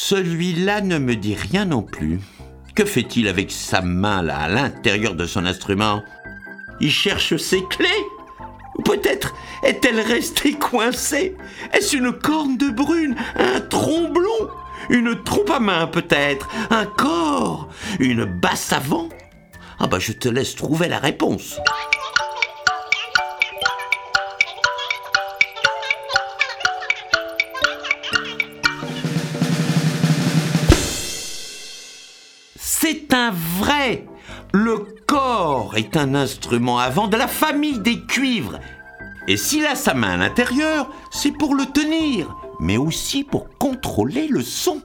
Celui-là ne me dit rien non plus. Que fait-il avec sa main là, à l'intérieur de son instrument? Il cherche ses clés? Ou peut-être est-elle restée coincée? Est-ce une corne de brune? Un tromblon? Une trompe à main peut-être? Un corps? Une basse avant? Ah bah je te laisse trouver la réponse. C'est un vrai. Le corps est un instrument à vent de la famille des cuivres. Et s'il a sa main à l'intérieur, c'est pour le tenir, mais aussi pour contrôler le son.